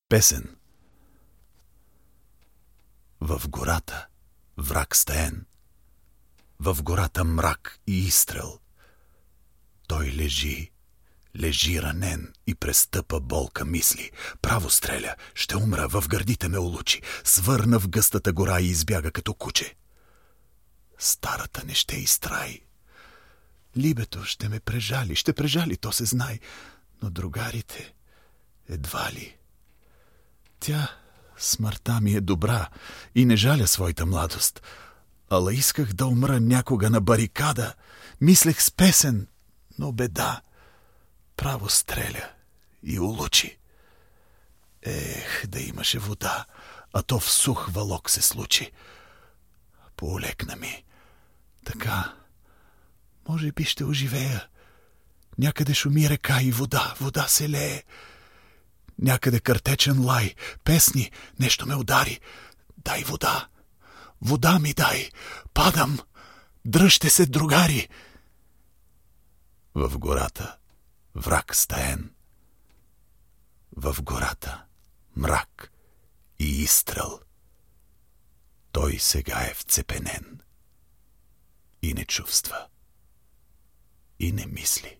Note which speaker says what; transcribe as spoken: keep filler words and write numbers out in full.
Speaker 1: Песен. В гората враг стаен, в гората мрак и изстрел. Той лежи, лежи ранен и през тъпа болка мисли. Право стреля, ще умра, в гърдите ме улучи. Свърна в гъстата гора и избяга като куче. Старата не ще изтрай. Либето ще ме прежали, ще прежали, то се знай. Но другарите едва ли. Тя, смъртта ми е добра и не жаля своята младост. Ала исках да умра някога на барикада. Мислех с песен, но беда. Право стреля и улучи. Ех, да имаше вода, а то в сух валок се случи. Поолекна ми. Така, може би ще оживея. Някъде шуми река и вода, вода се лее. Някъде картечен лай, песни, нещо ме удари. Дай вода, вода ми дай, падам, дръжте се, другари. В гората враг стаен, в гората мрак и изстрел. Той сега е вцепенен и не чувства, и не мисли.